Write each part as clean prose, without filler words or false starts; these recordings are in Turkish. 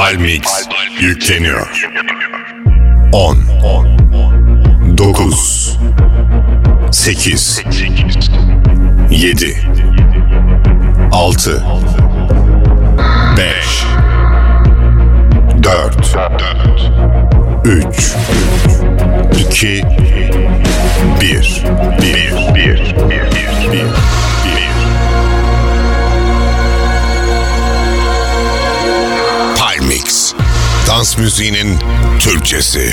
Palmix yükleniyor. 10 9 8 7 6 5 4 3 2 1 Palmix, dans müziğinin Türkçesi.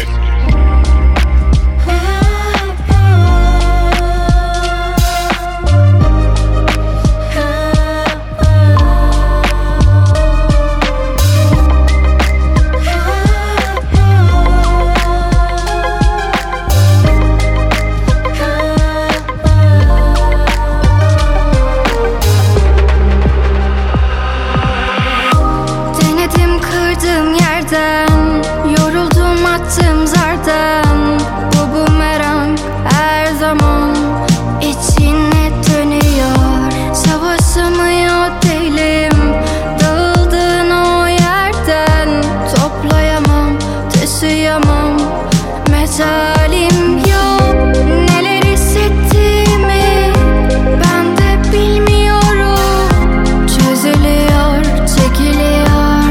Yoruldum attım zardan. Bu bumerang her zaman içine dönüyor. Savaşamıyor değilim dağıldığın o yerden. Toplayamam, taşıyamam, mecalim yok. Neler hissettiğimi ben de bilmiyorum. Çözülüyor, çekiliyor.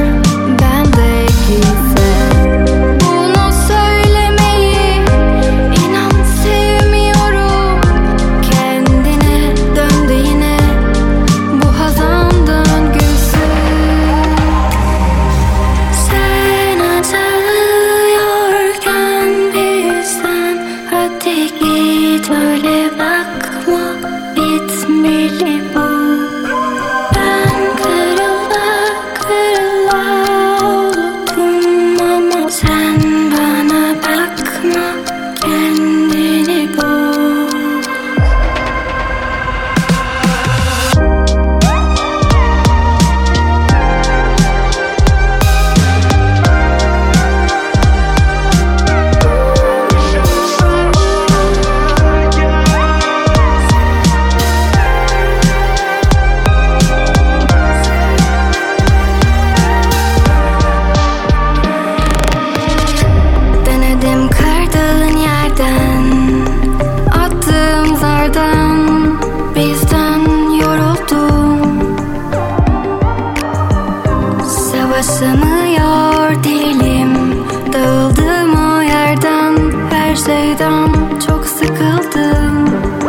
Sığmıyor dilim, dağıldım o yerden. Her şeyden çok sıkıldım.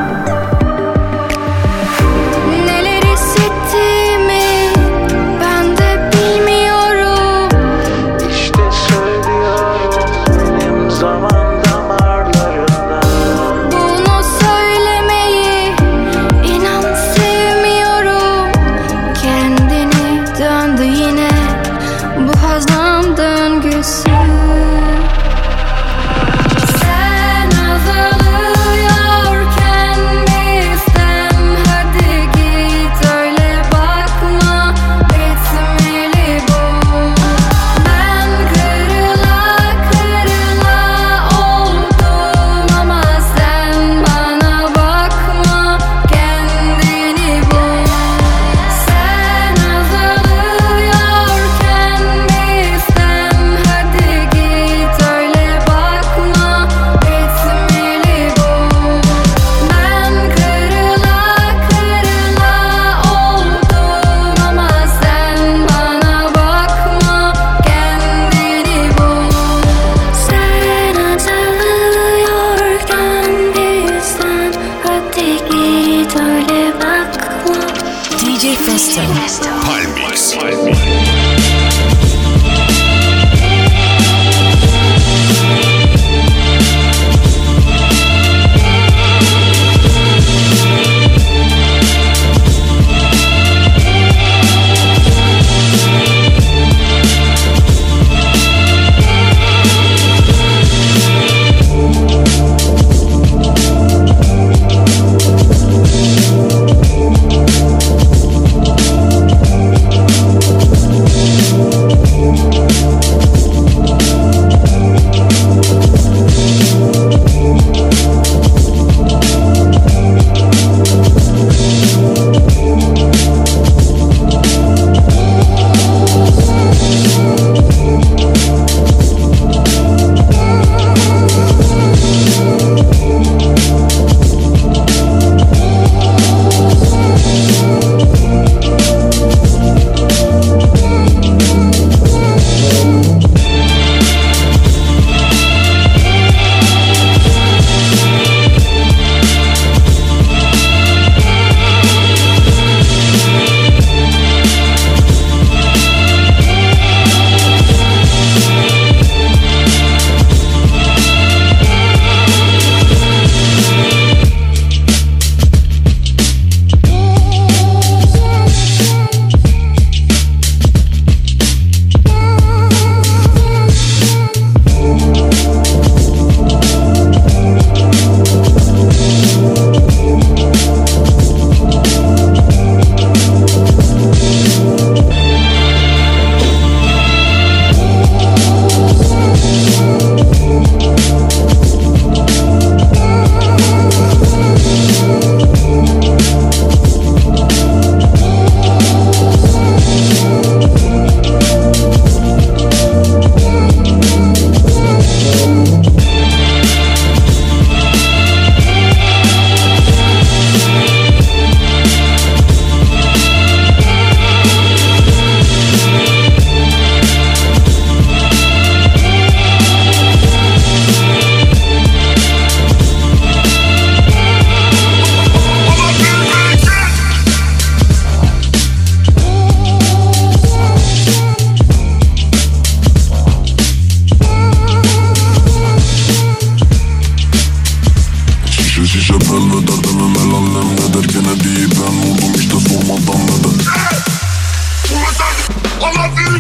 Neler hissettiğimi ben de bilmiyorum. İşte söylüyorum benim zaman damarlarımdan. Bunu söylemeyi inan sevmiyorum. Kendini döndü yine. Bu hazan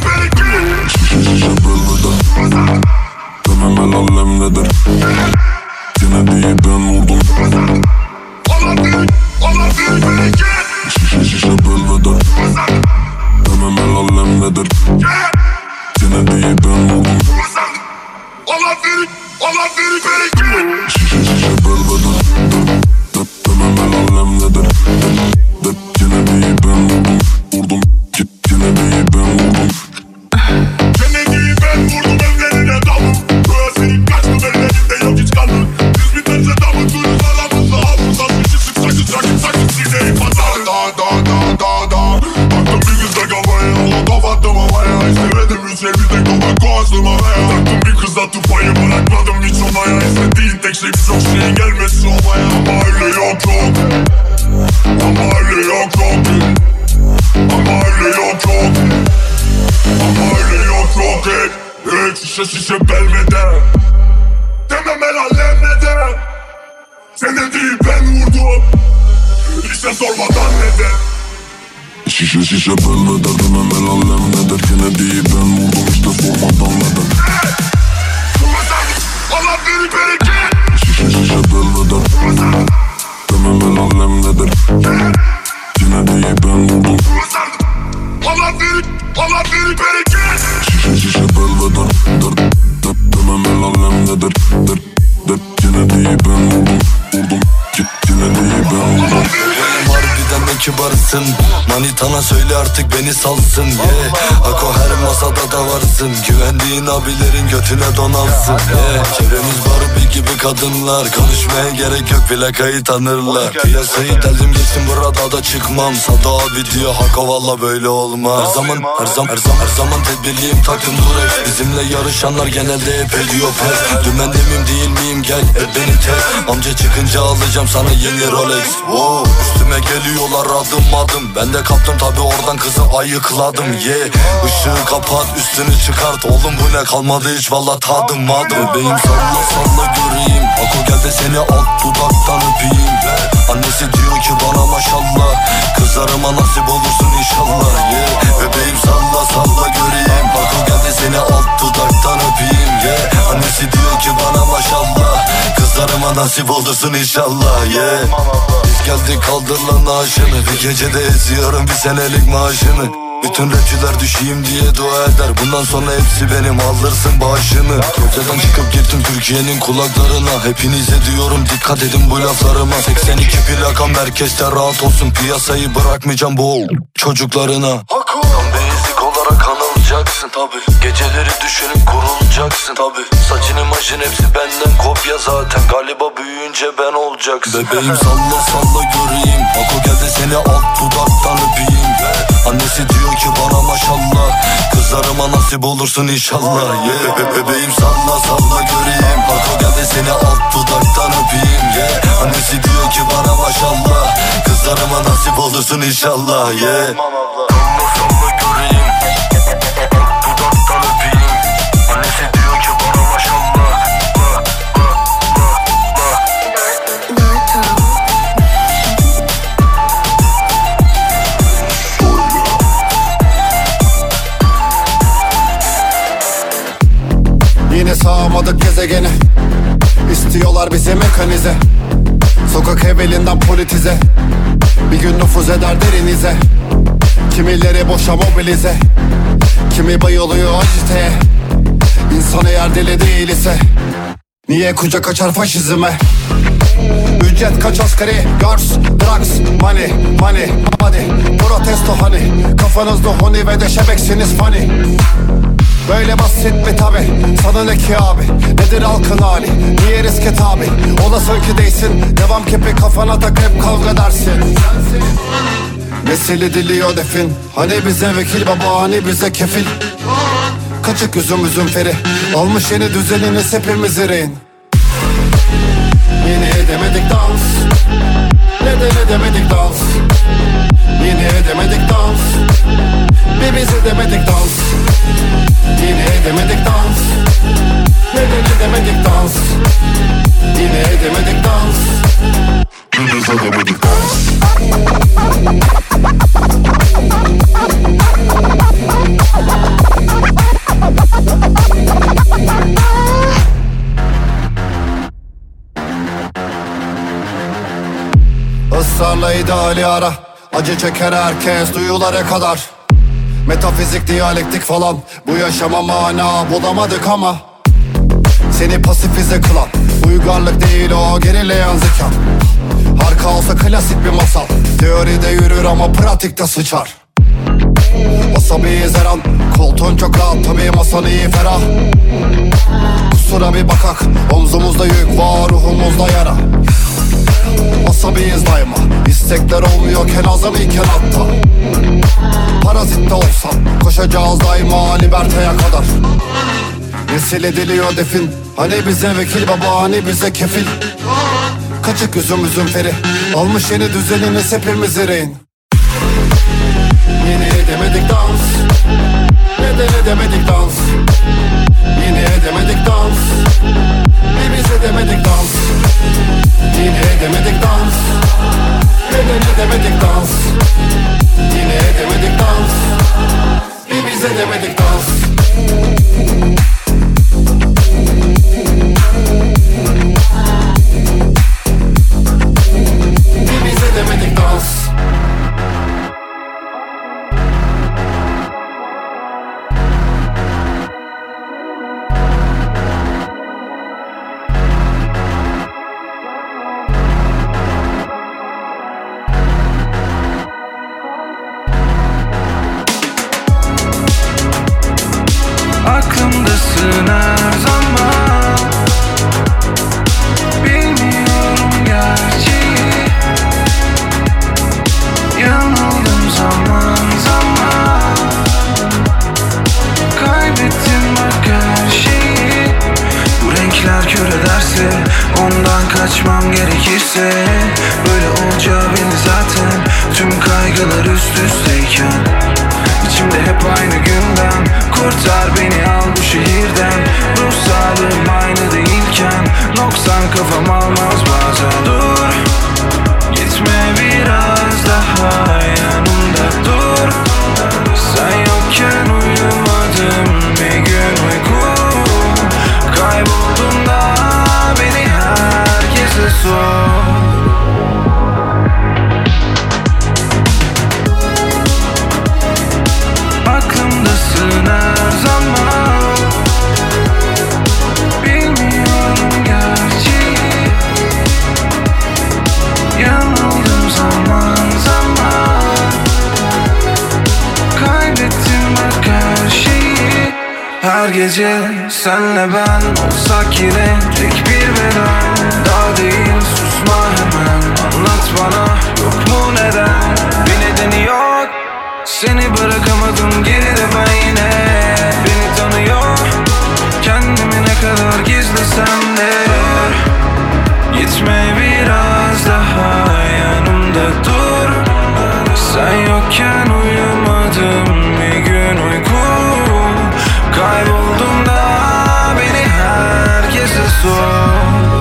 Şişe şişe bölmeden demem el alem ne der. Yine değil ben vurdum. Şişe şişe bölmeden demem el alem ne der. Yine değil ben vurdum. Şişe şişe bölmeden demem el alem ne der. Yine değil ben vurdum. Vurdum yine değil ben vurdum. Yine değil ben vurdum evlerine dalım. Böyle kaçtım ellerinde yok hiç kaldım. Yüz binlerce damı duyuz aramızda. Hafızdan bir şey sık sakın sineği patar. Da baktım bir kızla kafaya Allah kapattım havaya. İstemedim üç evde kafa koğazdım havaya. Taktım bir kızla tufayı bırakmadım hiç olaya. İstediğin tek şey birçok şeyin gelmesi olmaya. Ama öyle yok. Ama öyle yok. Ama öyle yok. Ama öyle yok şişe şişe belmede demem el alem ne de. Seni değil ben vurdum. İşte sormadan neden. Şişe şişe bölmeden demem el alem ne der. Yine değil ben vurdum işte sormadan neden. Allah beni bereket. Şişe şişe bölmeden demem el alem ne der. Yine değil ben vurdum. Allah beni bereket. Şişe şişe bölmeden demem el alem ne der. Yine değil ben vurdum. Yine değil ben vurdum. Harbiden ne kibarsın. Manitana söyle artık beni salsın. Ako her masada da varsın. Güvendiğin abilerin götüne donalsın. Çevremiz Barbie gibi kadınlar. Konuşmaya gerek yok plakayı tanırlar. Piyasayı deldim geçtim burada da çıkmam. Sada abi diyor Hako valla böyle olmaz. Her zaman tedbirliyim taktım durex. Bizimle yarışanlar genelde hep ediyor pes. Dümende miyim değil miyim gel beni test. Amca çıkınca alacağım sana yeni Rolex. Üstüme geliyorlar adım. Ben de kaptım tabi oradan kızı ayıkladım. Işığı kapat üstünü çıkart. Oğlum bu ne kalmadı hiç valla tadım. Bebeğim salla göreyim. Ako gel de seni alt dudaktan öpeyim. Annesi diyor ki bana maşallah. Kızlarıma nasip olursun inşallah. Bebeğim salla göreyim. Ako gel de seni alt dudaktan öpeyim. Annesi diyor ki bana maşallah. Kızlarıma nasip olursun inşallah. Biz geldik kaldır lan naaşını. Bir gecede eziyorum bir senelik maaşını. Bütün rapçiler düşeyim diye dua eder. Bundan sonra hepsi benim alırsın bağışını. Geceden çıkıp gittim Türkiye'nin kulaklarına. Hepinize diyorum dikkat edin bu laflarıma. 82 plaka merkezde rahat olsun. Piyasayı bırakmayacağım bu çocuklarına. Tam basic olarak anılacaksın tabi. Geceleri düşünüp kurulacaksın tabi. Saçını maşın hepsi benden kopya zaten. Galiba büyüyünce ben olacaksın. Bebeğim salla göreyim. Ako gel de seni alt dudaktan öpeyim. Annesi diyor ki bana maşallah. Kızlarıma nasip olursun inşallah. Bebeğim salla göreyim. Ako gel de seni alt dudaktan öpeyim. Annesi diyor ki bana maşallah. Kızlarıma nasip olursun inşallah. Salla göreyim. Alt dudaktan öpeyim. Annesi diyor ki bana maşallah. Yine sağamadık gezegeni. İstiyorlar bizi mekanize. Sokak evvelinden politize. Bir gün nüfuz eder derinize. Kimileri boşa mobilize. Kimi bayılıyor aciteye. İnsan eğer deli değil ise niye kucak açar faşizme? Ücret kaç asgari? Girls, drugs, money, hadi. Protesto hani. Kafanızda honi ve de şebeksiniz funny. Böyle basit mi tabi? Sana ne ki abi? Nedir halkın hali? Niye riske tabi? Olasın ki değilsin. Devam kepi kafana tak hep kavga dersin. Nesili diliyor defin. Hani bize vekil baba hani bize kefil. Kaçık üzüm feri. Almış yeni düzeniniz hepimiz rehin. Yine edemedik dans. Neden edemedik dans? Yine edemedik dans. Bir biz edemedik dans. Yine edemedik dans. Neden edemedik dans? Yine edemedik dans. Bir biz edemedik dans. hali ara. Acı çeker herkes duyulara kadar. Metafizik, diyalektik falan, bu yaşama mana bulamadık ama seni pasifize kılan uygarlık değil o gerileyen zeka. Harika olsa klasik bir masal, teoride yürür ama pratikte sıçar. Wasabiyiz her an, koltuğun çok rahat tabii masan iyi ferah. Kusura bir bakak, omzumuzda yük var, ruhumuzda yara. Wasabiyiz daima, istekler olmuyorken azam iken hatta. Parazitte olsam, koşacağız daima liberteye kadar. Nesil ediliyor defin, hani bize vekil baba, hani bize kefil. Kaçık üzüm feri, almış yeni düzeniniz hepimiz rehin. Yine edemedik dans, neden edemedik dans? Yine edemedik dans, biz edemedik dans. Yine edemedik dans, neden edemedik dans? Yine edemedik dans, biz edemedik dans. Biz edemedik dans. Aklımdasın her zaman, bilmiyorum gerçeği. Yanıldım zaman zaman, kaybettim bak her şeyi. Bu renkler kör ederse, ondan kaçmam gerekirse, böyle olacağı belli zaten, tüm kaygılar üst üsteyken. İçimde hep aynı günden, kurtar beni al bu şehirden. Ruh sağlığım aynı değilken, noksan kafam almaz bazen. Dur, gitme biraz daha yanımda dur. Sen yokken uyumadım bir gün uyku. Kayboldum da beni herkese sor. Aklımdasın her zaman, bilmiyorum gerçeği. Yanıldım zaman zaman, kaybettim bak her şeyi. Her gece senle ben olsak yine tek bir beden. Daha değil susma hemen, anlat bana yok mu neden? Bir nedeni yok, seni bırakamadım geride ben yine. Beni tanıyor, kendimi ne kadar gizlesem de. Gitme biraz daha yanımda dur. Sen yokken uyumadım bir gün uyku. Kayboldum da beni herkese sor.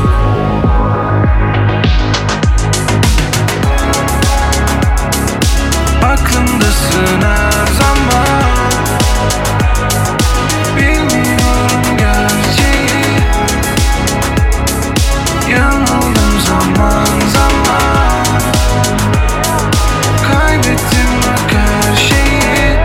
Aklımdasın her zaman, bilmiyorum gerçeği. Yanıldım zaman zaman, kaybettim bak her şeyi.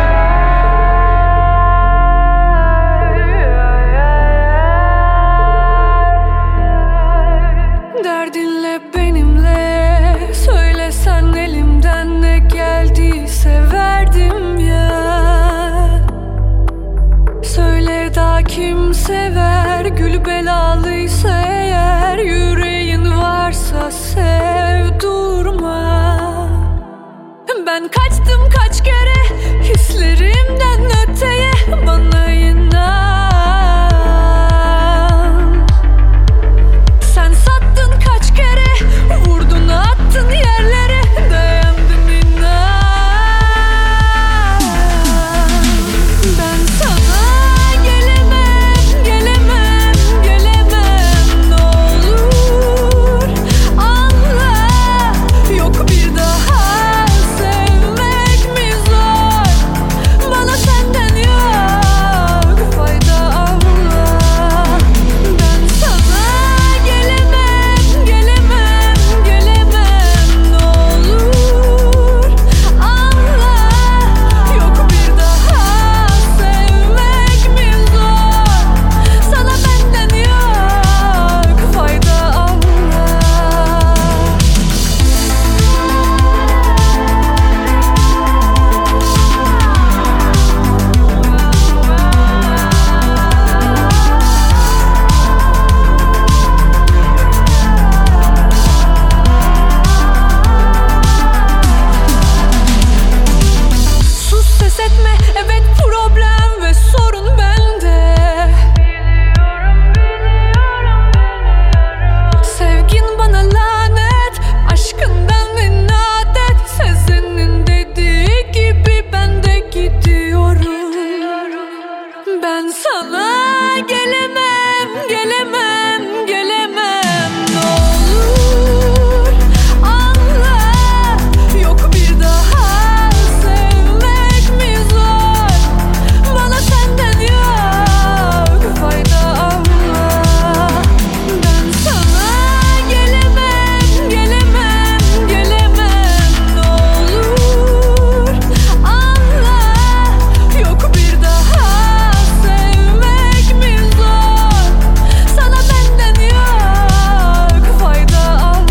Derdinle benimle, söylesen elimden ne geldiyse verdim ya. Söyle daha kim sever, gül belalıysa eğer. Yüreğin varsa sev, durma. Ben kaçtım kaç kere hislerimden öteye, bana inan. Sen sattın kaç kere, vurdun attın yerlere, dayandım inan. Ben sana gelemem, gelemem, gelemem. Ne olur anla, yok bir daha sevmek mi zor? Ben sana gelemem, gelemem, gelemem. Ne olur anla, yok bir daha sevmek mi zor? Bana senden yok fayda Allah. Ben sana gelemem, gelemem, gelemem. Ne olur anla, yok bir daha sevmek mi zor? Sana benden yok fayda Allah.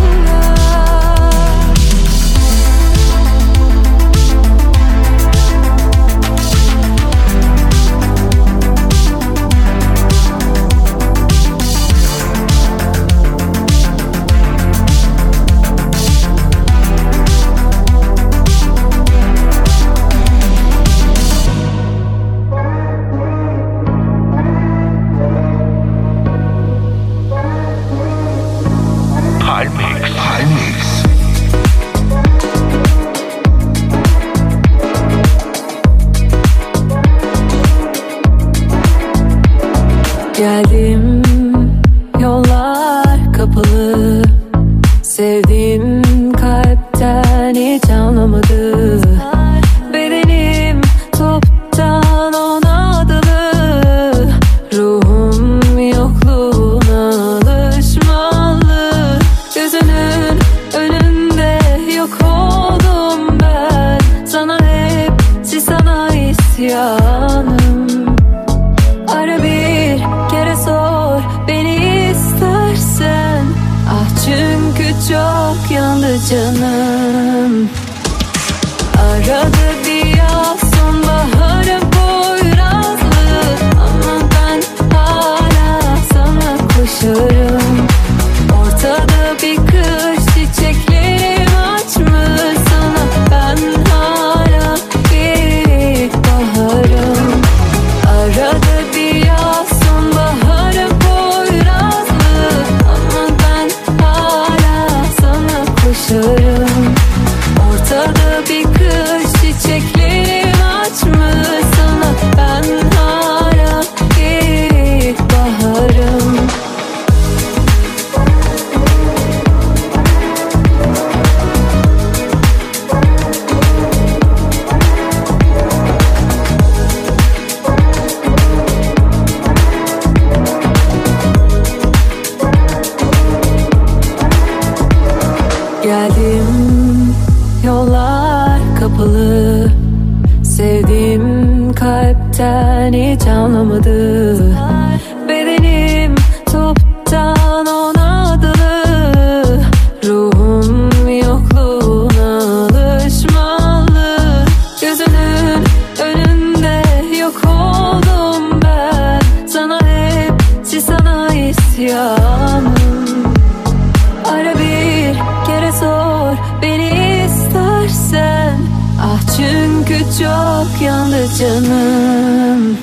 Geldim, yollar kapalı. Sevdiğim kalpten hiç anlamadı. Bedenim toptan ona adalı. Ruhum yokluğuna alışmalı. Gözünün önünde yok oldum ben. Sana hepsi sana isyanım. Ara bir kere sor beni istersen. Ah çünkü çok yandı canım. Arada bir yaz sonbaharı poyrazlı. Ama ben hala sana koşarım. Ortada bir kış çiçeklerim açmış sana. Ben hala ilkbaharım. Arada bir yaz sonbaharı poyrazlı. Ama ben hala sana koşarım. Ortada bir kış çiçeklerim açmış sana. Ben hala ilkbaharım. Geldim, yollar kapalı. Sevdiğim kalpten hiç anlamadı. Bedenim toptan ona adalı. Ruhum yokluğuna alışmalı. Gözünün önünde yok oldum ben. Sana hepsi sana isyanım. Ara bir kere sor beni istersen. Ah çünkü çok yandı canım.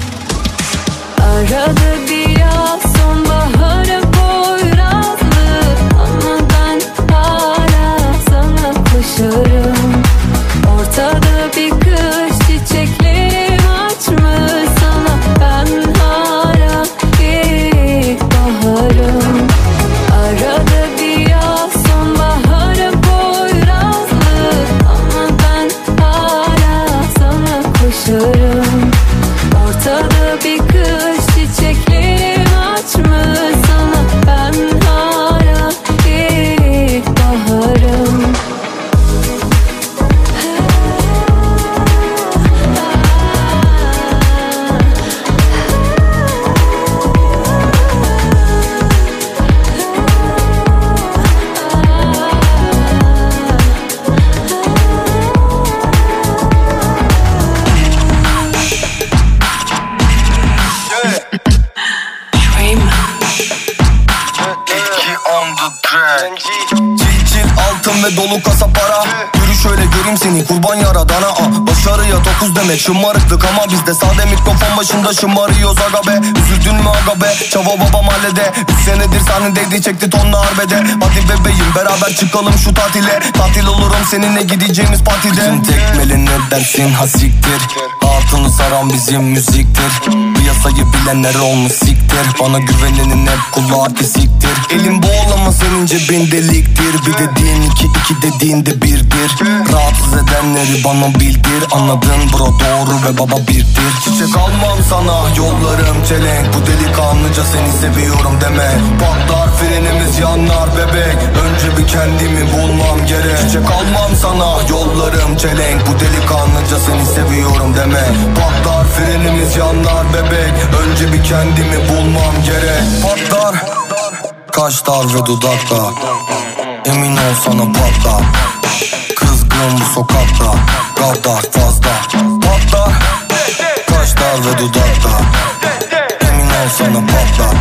Arada bir yaz sonbaharı poyrazlı. Ama ben hala sana koşarım. Ortada bir kış çiçeklerim açmış sana. Ben hala ilkbaharım. Arada bir yaz sonbaharı poyrazlı. Ama ben hala sana koşarım. Ortada bir kış çiçeklerim açmış sana. Ben hala ilkbaharım. Çil altın ve dolu kasa para. Yürü şöyle göreyim seni kurban yaradana. Başarıya ya 9 demek şımarıklık ama bizde sade mikrofon başında şımarıyoruz aga be. Üzüldün mü aga be? Çava baba mahallede 3 senedir sahnedeydi çekti tonla harbede. Hadi bebeğim beraber çıkalım şu tatile. Tatil olurum seninle gideceğimiz partide. Kızın tekmeli ne dersin hasiktir. Altını saran bizim müziktir. Piyasayı bilenler olmuş siktir. Bana güvenenin hep kulağı kesiktir. Elim boğulama senin cebin deliktir. Bir dediğin iki, iki dediğin de birdir. Rahatsız edenleri bana bildir. Anladın bro doğru ve baba birdir. Çiçek almam sana yollarım çelenk. Bu delikanlıca seni seviyorum deme. Patlar frenimiz yanar bebek. Önce bir kendimi bulmam gerek. Çiçek almam sana yollarım çelenk. Bu delikanlıca seni seviyorum deme. Patlar frenimiz yanar bebek. Önce bir kendimi bulmam gerek. Patlar kaşlar ve dudaklar. Emin ol sana patlar. Kızgın bu sokakta kadar fazla. Patlar kaşlar ve dudaklar. Emin ol sana patlar.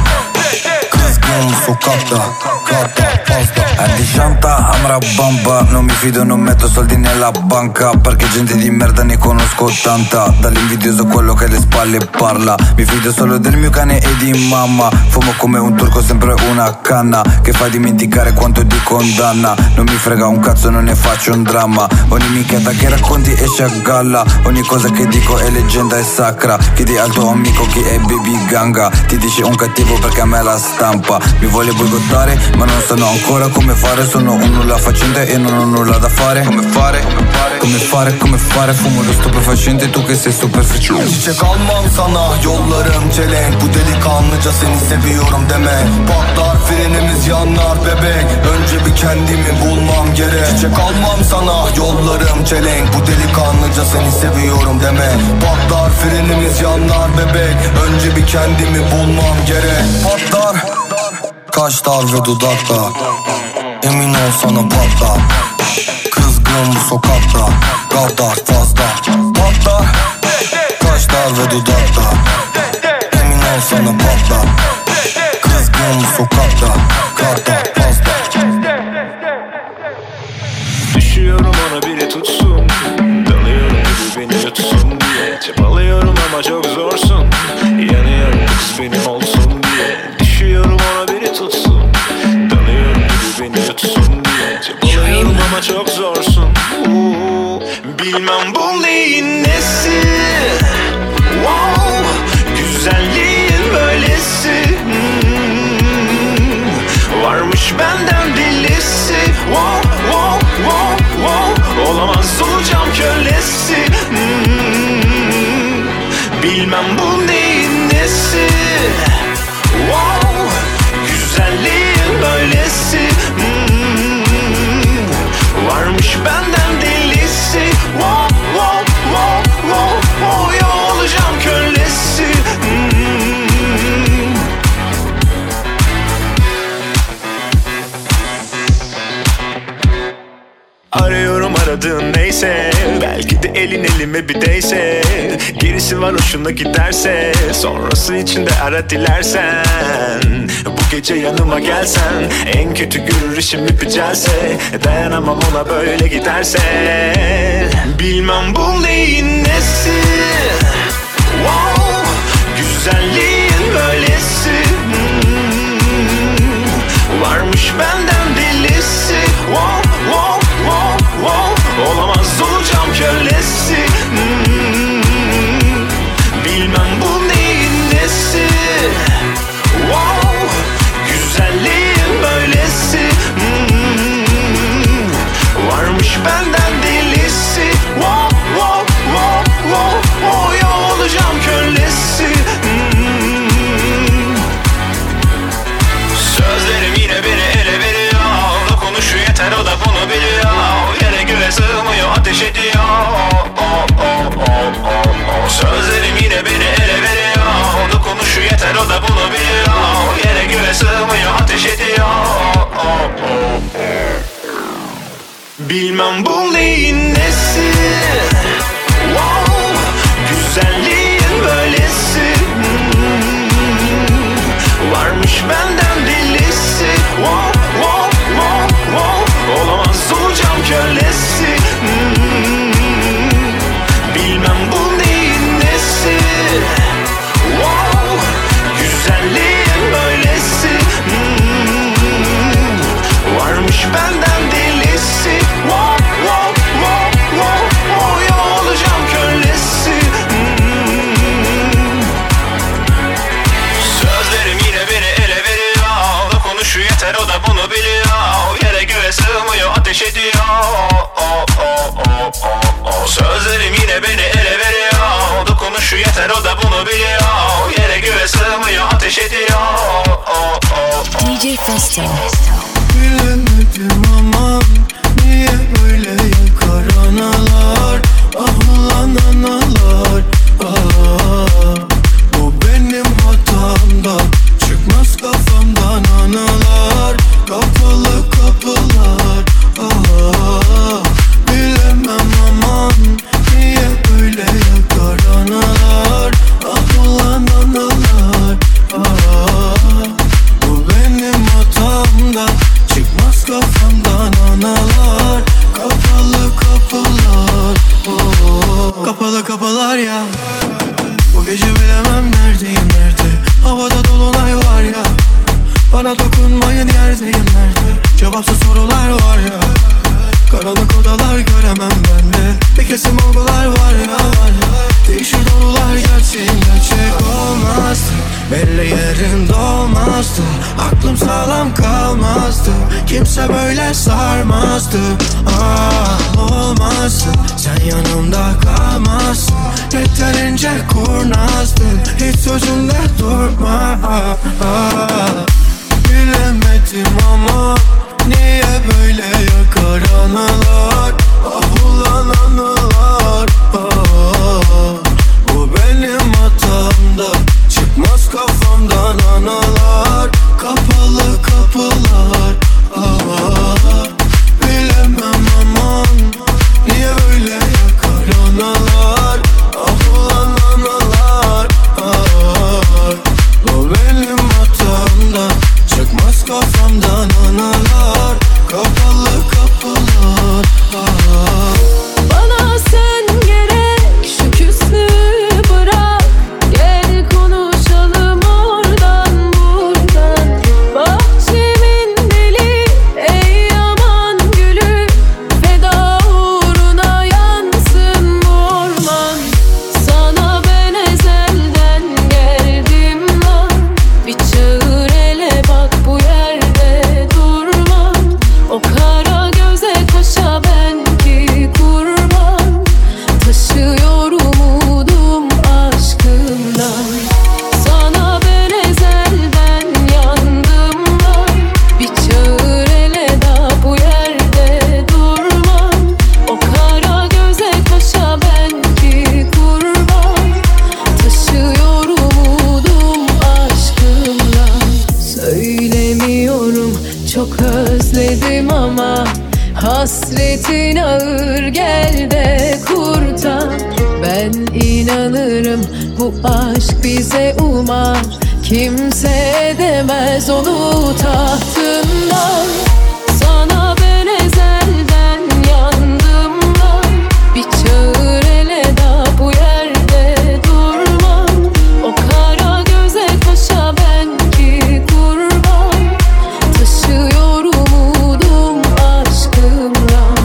Kızgın bu sokakta kadar fazla. Anti-Shanta, Amra Bamba. Non mi fido, non metto soldi nella banca, perché gente di merda ne conosco tanta. Dall'invidioso quello che alle spalle parla. Mi fido solo del mio cane e di mamma. Fumo come un turco, sempre una canna che fa dimenticare quanto ti condanna. Non mi frega un cazzo, non ne faccio un dramma. Ogni minchiata che racconti esce a galla. Ogni cosa che dico è leggenda e sacra. Chiedi al tuo amico chi è Baby Ganga. Ti dice un cattivo perché a me la stampa. Mi vuole boicottare ma non sanno ancora come fare. Sono un nulla facente e non ho nulla da fare. Come fare, come fare, come fare. Fumo lo stupefacente, tu che sei superficiale. Çiçek almam sana yollarım çelenk. Bu delikanlıca seni seviyorum deme. Patlar frenimiz yanar bebek. Önce bir kendimi bulmam gerek. Çiçek almam sana yollarım çelenk. Bu delikanlıca seni seviyorum deme. Patlar frenimiz yanar bebek. Önce bir kendimi bulmam gerek. Patlar kaşlar ve dudaklar. Emin ol sana patlar. Kızgın bu sokakta kadar fazla. Patlar kaşlar ve dudaklar. Emin ol sana patlar. Kızgın bu sokakta kadar fazla. Düşüyorum ona biri tutsun. Dalıyorum gibi beni yutsun diye. Çabalıyorum ama çok zorsun. Yanıyorum kız benim olsun diye. Düşüyorum ona biri tutsun. Dalıyorum gibi beni yutsun diye. Çabalıyorum ama çok zorsun. Bilmem bu neyin nesi. Wow, güzelliğin böylesi. Varmış benden delisi. Wow, wow, wow, wow. Olamaz olacağım kölesi. Bilmem bu neyin nesi. Wow, güzelliğin böylesi. Varmış benden delisi. Wow, wow, wow, wow, wow. Ya olacağım kölesi. Arıyorum aradığın neyse. Belki de elin elime bir değse. Gerisi var hoşuna giderse. Sonrası için de ara dilersen. Bu gece yanıma gelsen. En kötü görür işim bir celse. Dayanamam ona böyle giderse. Bilmem bu neyin nesi. Wow, güzelliğin böylesi. Varmış benden delisi. Wow, wow, wow, wow. Olamaz olacağım kölesi. Bilmem bu neyin nesi. Wow, güzelliğin böylesi. Varmış benden delisi. Wow, wow, wow, wow, wow. Ya olacağım kölesi. Sözlerim yine beni ele veriyor. Dokunuşu yeter o da bunu biliyor. Yere göğe sığmıyor ateş ediyor. Sözlerim yine beni ele veriyor. Dokunuşu yeter o da bunu biliyor. Yere göğe sığmıyor ateş ediyor. Bilmem bu neyin nesi. Wow, güzelliğin böylesi. Varmış benden delisi. Wow, wow, wow, wow. Olamaz olacağım kölesi. Bilmem ateş ediyor. Sözlerim yine beni ele veriyor. Dokunuşu yeter, o da bunu biliyor. Yere göğe sığmıyor, ateş ediyor. DJ Festo. Bilemedim ama niye böyle yakar analar, ah ulan analar, ah. Bu benim hatamda, çıkmaz kafamdan analar, kapalı kapılar, ah. Bilemem aman niye böyle yakar analar, ah ulan analar, ah. Bu benim hatamda, çıkmaz kafamdan analar, kapalı kapılar, oh. Kapalı kapılar ya. Bu gece bilemem neredeyim, nerede? Havada dolunay var ya. Bana dokunmayın, yerdeyim nerede? Cevapsız sorular var ya. Karanlık odalar göremem ben de. Bir kesim olgular var ya, var ya. Değişir dolular, gerçeğim gerçek olmazdı. Belli yerinde olmazdı. Aklım sağlam kalmazdı. Kimse böyle sarmazdı. Ah olmazdı. Sen yanımda kalmazsın. Yeterince kurnazdın. Hiç sözünde durma. Bilemedim ama niye böyle yakar analar, ah ulan anılar, ah. Bu benim hatamda, çıkmaz kafamdan analar, kapalı kapılar, ah. Bilemem aman niye böyle yakar analar, ah ulan analar, ah. Bu benim hatamda, çıkmaz kafamdan analar, kapalı kapılar, ah. Bana sen gerek, şu küslüğü bırak. Gel konuşalım oradan buradan. Bahçemin deli, ey aman gülü. Feda uğruna yansın bu orman. Sana ben ezelden geldim lan. Bir çağır ele bak, bu yerde durmam. O kara göze kaşa ben ki kurban. Taşıyorum umudum aşkından. Sana ben ezelden yandım lan. Bir çağır ele da bu yerde durmam. O kara göze kaşa ben ki kurban. Taşıyorum umudum aşkından. Söylemiyorum, çok özledim ama hasretin ağır, gel de kurtar. Ben inanırım bu aşk bize umar. Kimse edemez onu tahtından. Sana ben ezelden yandım lan. Bir çağır ele da bu yerde durmam. O kara göze kaşa ben ki kurban. Taşıyorum umudum aşkımdan.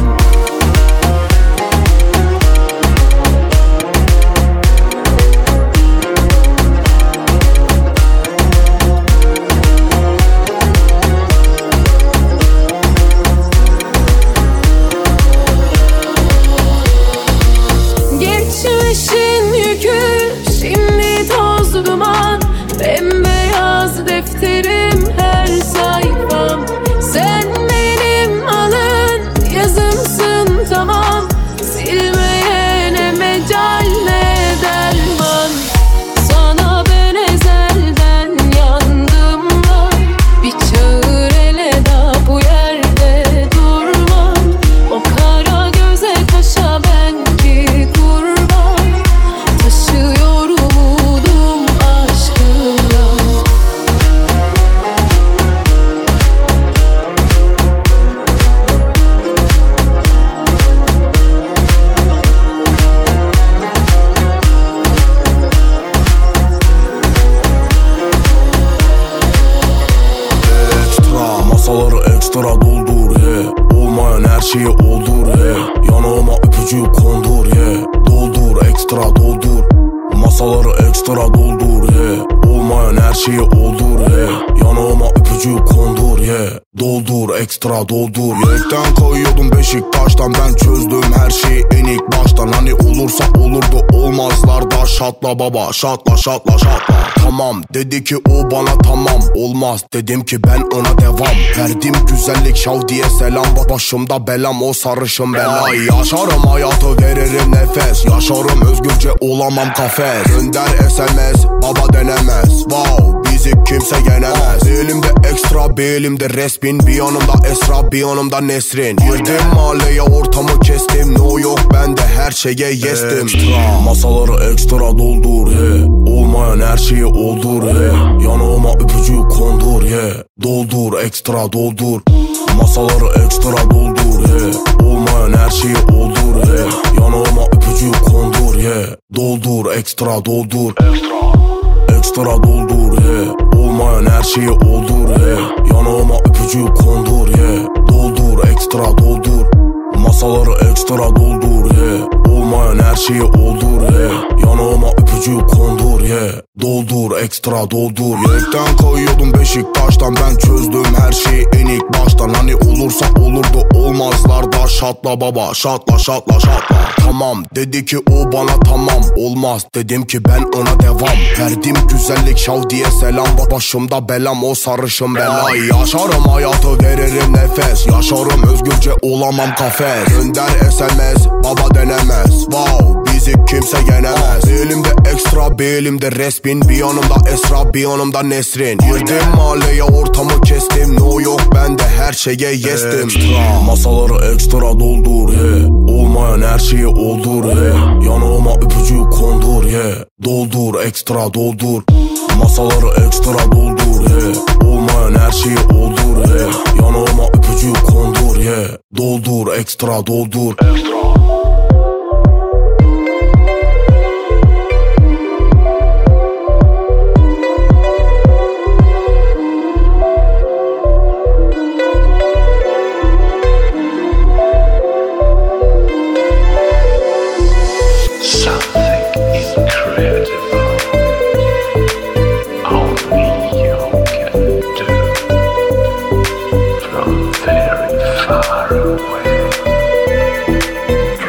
Geçmişin yükü şimdi toz duman. Bembeyaz defterim her sayfam. Sen benim alın yazımsın tamam. Silmeye ne mecal ne derman. Sana ben ezelden yandım lan. Bir çağır ele da bu yerde durmam. O kara göze kaşa ben ki kurban. Taşıyorum umudum aşkımdan. Ekstra masaları ekstra doldur he. Olmayan her şeyi oldur he. Yanağıma öpücüğü kondur he. Doldur ekstra doldur. Masaları ekstra doldur he. Olmayan her şeyi oldur he. Yanağıma öpücüğü kondur he. Doldur ekstra doldur. Yekten koyuyordum Beşiktaş'tan, ben çözdüm her şeyi en ilk baştan. Hani olursa olurdu, olmazlar da şatla baba, şatla şatla şatla. Tamam dedi ki o bana, tamam olmaz dedim ki ben ona devam. Verdim güzellik şav diye selam, başımda belam o sarışın belayı. Yaşarım hayatı, veririm nefes, yaşarım özgürce, olamam kafes. Gönder SMS, baba denemez, wow bizi kimse yenemez. Bir elimde ekstra, bir elimde resmin, bir yanımda Esra, bir yanımda Nesrin. Girdim mahalleye, ortamı kestim, no yok bende, her şeye yestim. Masaları ekstra doldur, olmayan her şeyi oldur, yanıma öpücüğü kondur, doldur ekstra doldur. Masaları ekstra doldur, olmayan her şeyi oldur, yanıma öpücüğü kondur, doldur ekstra doldur. Ekstra doldur, olmayan her şeyi oldur, yanıma öpücüğü kondur, doldur ekstra doldur. Masaları ekstra doldur, olmayan her şeyi oldur, yanıma öpücüğü kondur, doldur ekstra doldur. Yekten koyuyordum Beşiktaş'tan, ben çözdüm her şeyi en ilk baştan. Hani olursa olurdu, olmazlar da şatla baba, şatla şatla şatla. Tamam dedi ki o bana, tamam olmaz dedim ki ben ona devam. Verdim güzellik şav diye selam, başımda belam o sarışın belayı. Yaşarım hayatı, veririm nefes, yaşarım özgürce, olamam kafes. Gönder SMS, baba denemez, wow bizi kimse yenemez. Bir elimde ekstra, bir elimde resmin, bir yanımda Esra, bir yanımda Nesrin. Girdim mahalleye, ortamı kestim, no yok bende, her şeye yestim. Masaları ekstra doldur, olmayan her şeyi oldur, yanıma öpücüğü kondur, doldur ekstra doldur. Masaları ekstra doldur, olmayan her şeyi oldur, yanıma öpücüğü kondur, doldur ekstra doldur. From very far away.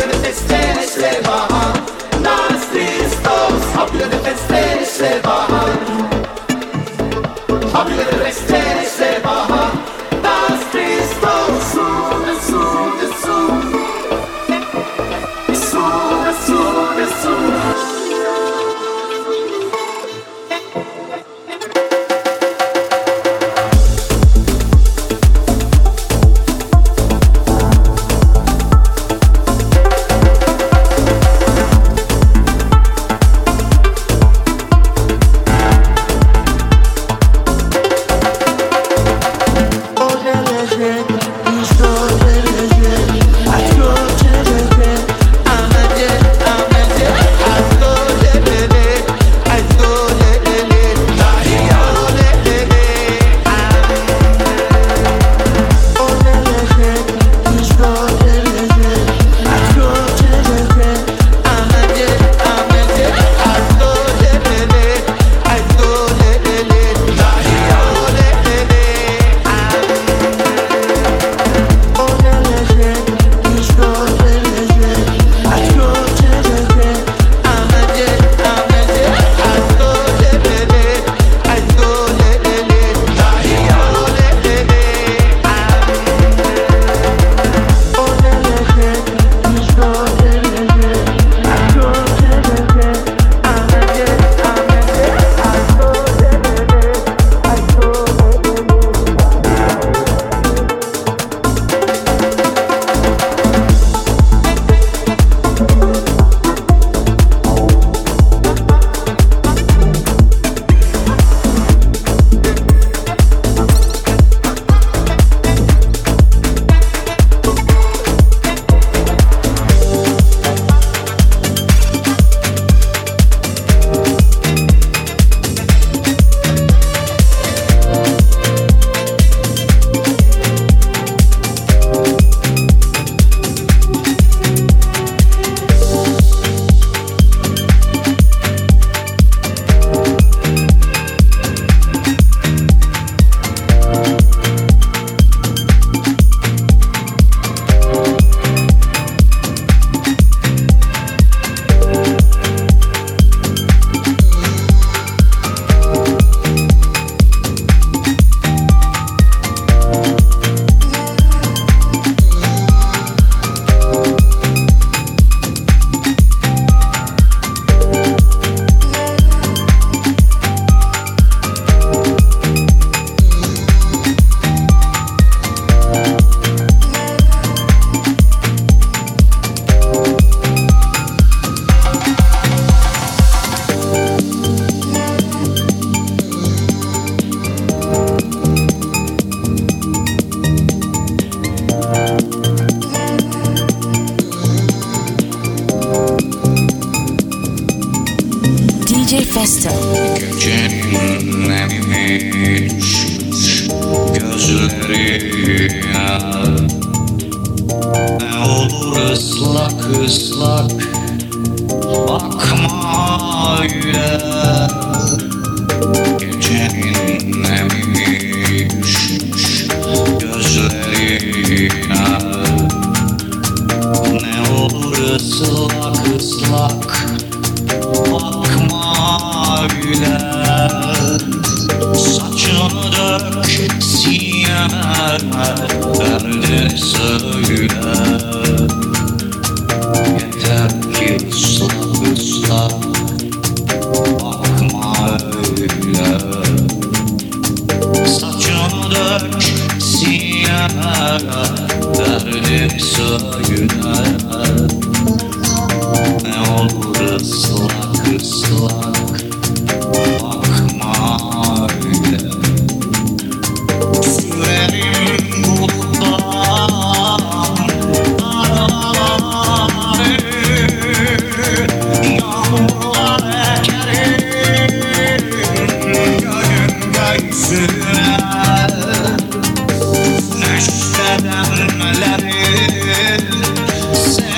de feste se bajan, las tristos, habla de feste se bajan, habla de feste se bajan, las tristos, sube, sube, sube, sube, sube, sube. DJ Festo. Cennemiş gözlerine, ne olur ıslak ıslak bakma öyle. Gecenin neymiş gözlerine, ne olur ıslak ıslak bakma öyle. Saçını dök sineme, derdini söyle. Yeter ki ıslak ıslak bakma öyle. Saçını dök sineme, derdini söyle. Ne olur ıslak ıslak bakma öyle. Sürerim buluttan dağları, yağmurlar ekerim göğün göğsüne. Neşte demlerin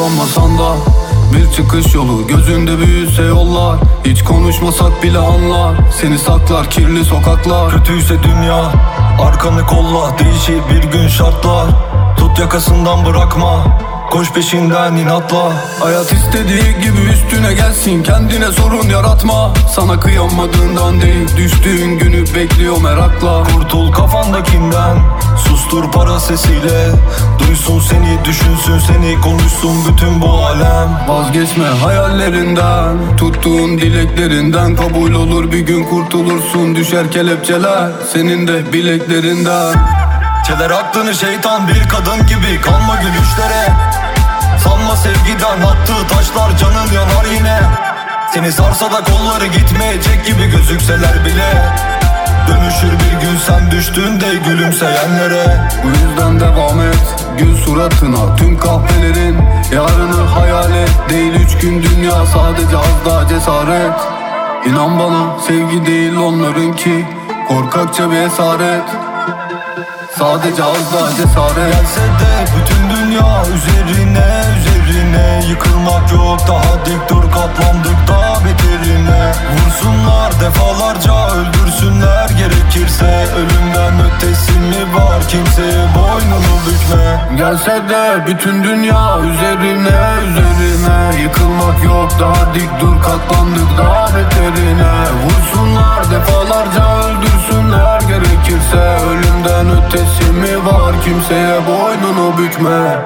kullanmasan da bir çıkış yolu gözünde büyüse yollar. Hiç konuşmasak bile anlar. Seni saklar kirli sokaklar. Kötüyse dünya arkanı kolla. Değişir bir gün şartlar. Tut yakasından bırakma. Koş peşinden inatla. Hayat istediği gibi üstüne gelsin. Kendine sorun yaratma. Sana kıyamadığından değil, düştüğün günü bekliyor merakla. Kurtul kafandakinden. Sustur para sesiyle. Duysun seni, düşünsün seni, konuşsun bütün bu alem. Vazgeçme hayallerinden, tuttuğun dileklerinden. Kabul olur bir gün, kurtulursun. Düşer kelepçeler senin de bileklerinden. Çeler aklını şeytan bir kadın gibi. Kalma gülüşlere. Sanma sevgiden attığı taşlar canın yanar yine. Seni sarsa da kolları gitmeyecek gibi gözükseler bile. Dönüşür bir gün sen düştüğünde gülümseyenlere. Bu yüzden devam et, gül suratına tüm kahvelerin. Yarını hayal et, değil 3 gün dünya, sadece az daha cesaret. İnan bana sevgi değil onlarınki, korkakça bir esaret. Sadece az daha cesaret. Gelse de bütün dünya üzerine yıkılmak yok, daha dik dur, katlandık daha beterine. Vursunlar defalarca, öldürsünler gerekirse. Ölümden ötesi mi var, kimseye boynunu bükme. Gelse de bütün dünya üzerine yıkılmak yok, daha dik dur, katlandık daha beterine. Vursunlar defalarca, öldürsünler gerekirse. Ölümden ötesi mi var, kimseye boynunu bükme.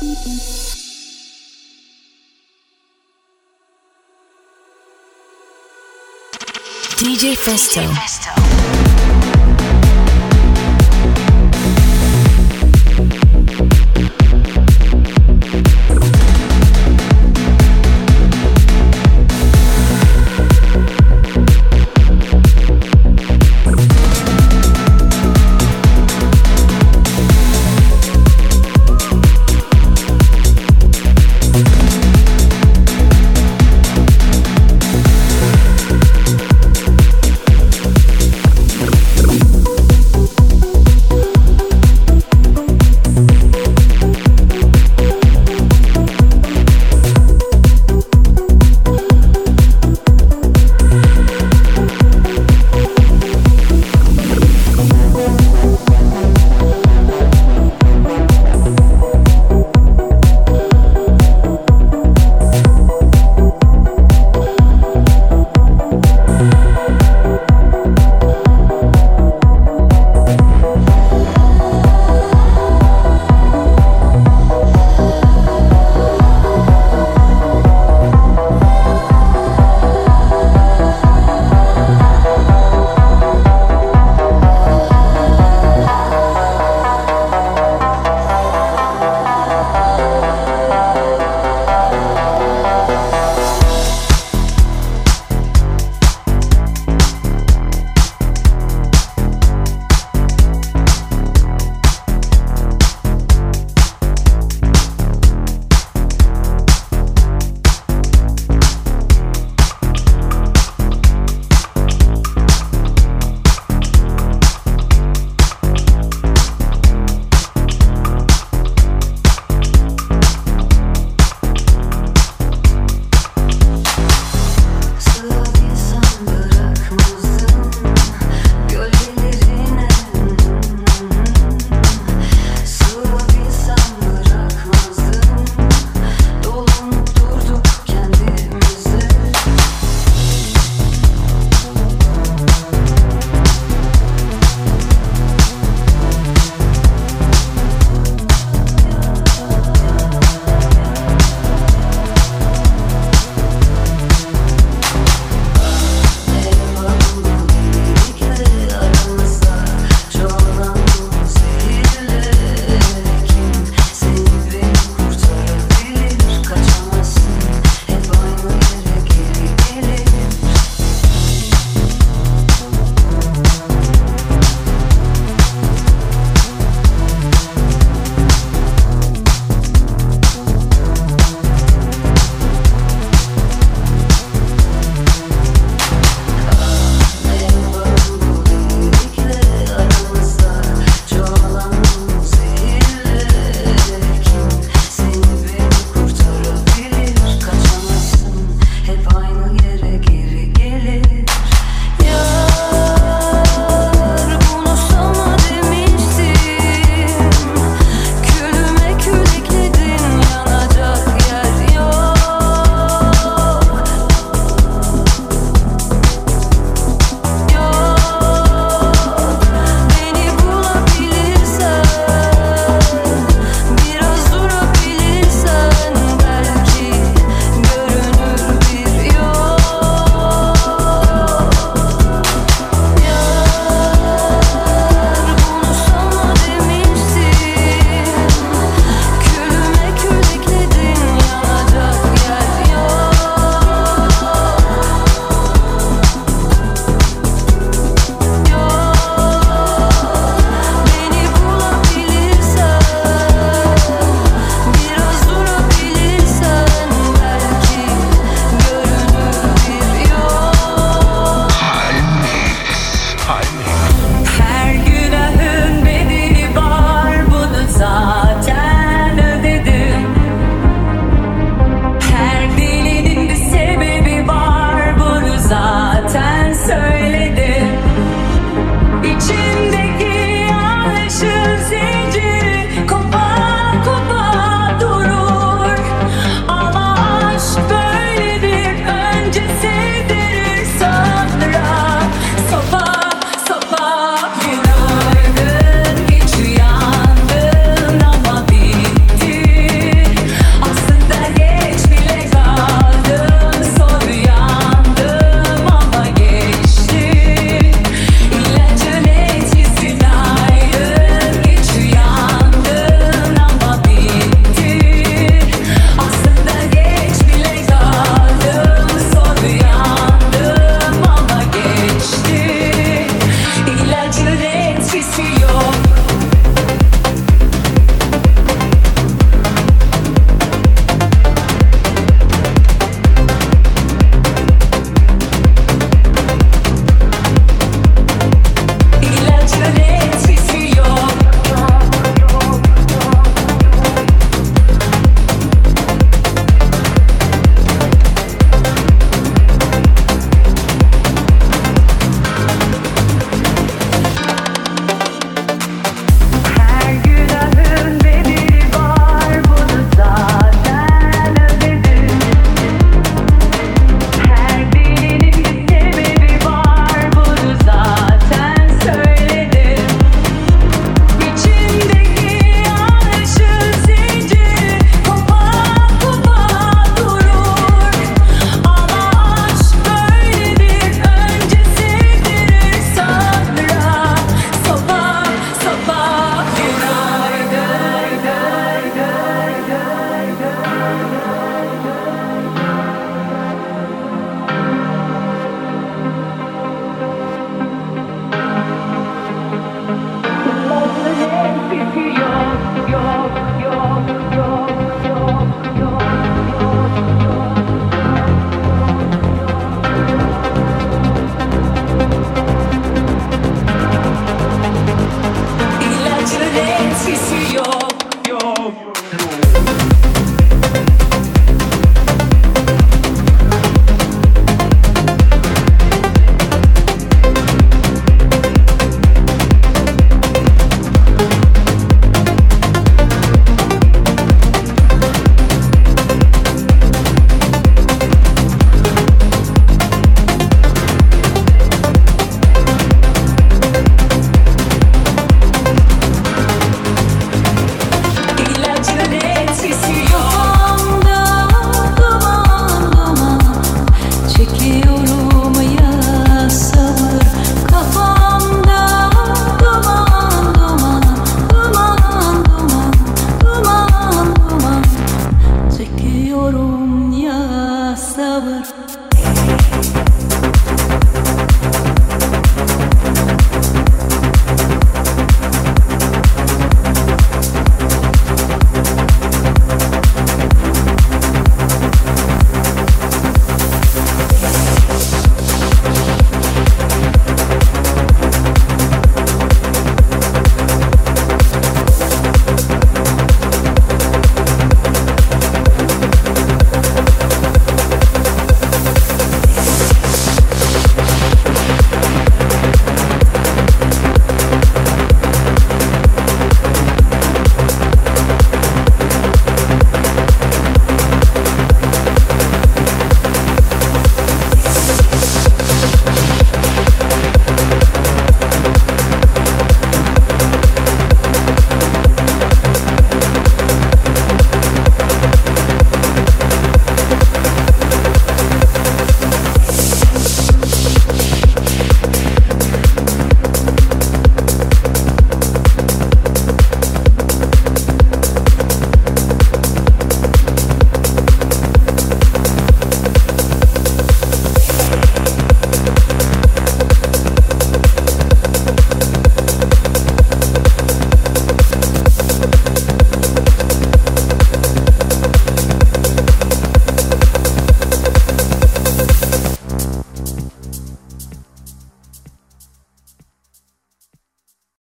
DJ Festo.